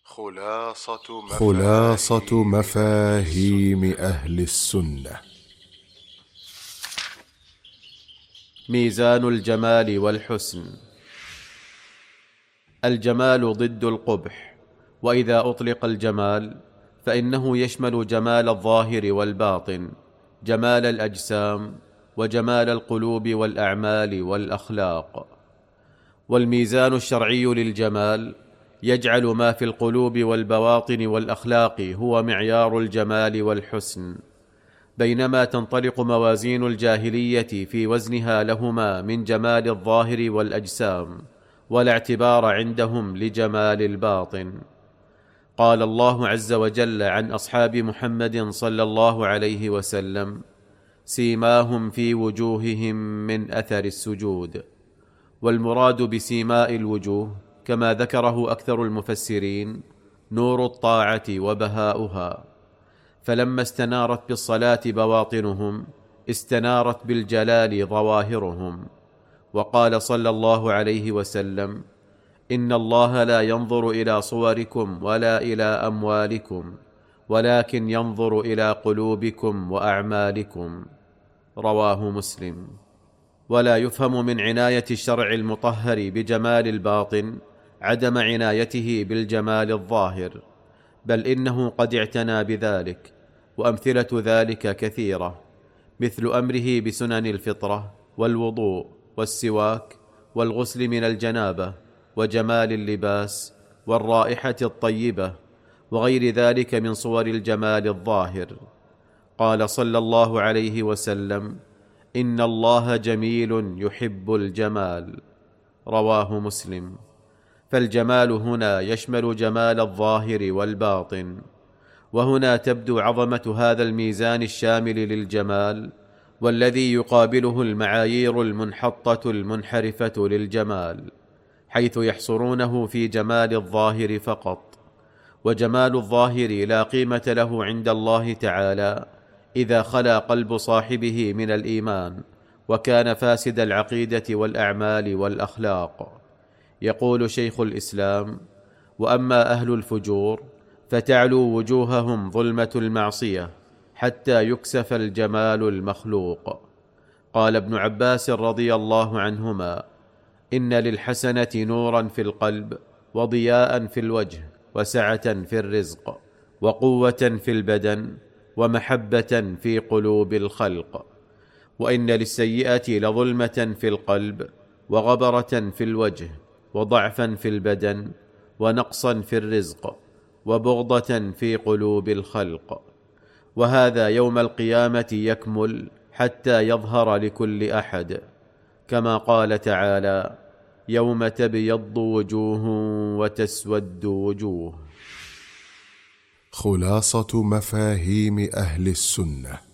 خلاصة مفاهيم أهل السنة. ميزان الجمال والحسن. الجمال ضد القبح، وإذا أطلق الجمال فإنه يشمل جمال الظاهر والباطن، جمال الأجسام وجمال القلوب والأعمال والأخلاق. والميزان الشرعي للجمال يجعل ما في القلوب والبواطن والأخلاق هو معيار الجمال والحسن، بينما تنطلق موازين الجاهلية في وزنها لهما من جمال الظاهر والأجسام، ولا اعتبار عندهم لجمال الباطن. قال الله عز وجل عن أصحاب محمد صلى الله عليه وسلم: سيماهم في وجوههم من أثر السجود. والمراد بسيماء الوجوه كما ذكره أكثر المفسرين نور الطاعة وبهاؤها، فلما استنارت بالصلاة بواطنهم استنارت بالجلال ظواهرهم. وقال صلى الله عليه وسلم: إن الله لا ينظر إلى صوركم ولا إلى أموالكم، ولكن ينظر إلى قلوبكم وأعمالكم. رواه مسلم. ولا يفهم من عناية الشرع المطهر بجمال الباطن عدم عنايته بالجمال الظاهر، بل إنه قد اعتنى بذلك، وأمثلة ذلك كثيرة، مثل أمره بسنن الفطرة والوضوء والسواك والغسل من الجنابة وجمال اللباس والرائحة الطيبة وغير ذلك من صور الجمال الظاهر. قال صلى الله عليه وسلم: إن الله جميل يحب الجمال. رواه مسلم. فالجمال هنا يشمل جمال الظاهر والباطن، وهنا تبدو عظمة هذا الميزان الشامل للجمال، والذي يقابله المعايير المنحطة المنحرفة للجمال، حيث يحصرونه في جمال الظاهر فقط. وجمال الظاهر لا قيمة له عند الله تعالى إذا خلا قلب صاحبه من الإيمان، وكان فاسد العقيدة والأعمال والأخلاق. يقول شيخ الإسلام: وأما أهل الفجور فتعلو وجوههم ظلمة المعصية حتى يكسف الجمال المخلوق. قال ابن عباس رضي الله عنهما: إن للحسنة نورا في القلب، وضياء في الوجه، وسعة في الرزق، وقوة في البدن، ومحبة في قلوب الخلق. وإن للسيئة لظلمة في القلب، وغبرة في الوجه، وضعفا في البدن، ونقصا في الرزق، وبغضة في قلوب الخلق. وهذا يوم القيامة يكمل حتى يظهر لكل أحد، كما قال تعالى: يوم تبيض وجوه وتسود وجوه. خلاصة مفاهيم أهل السنة.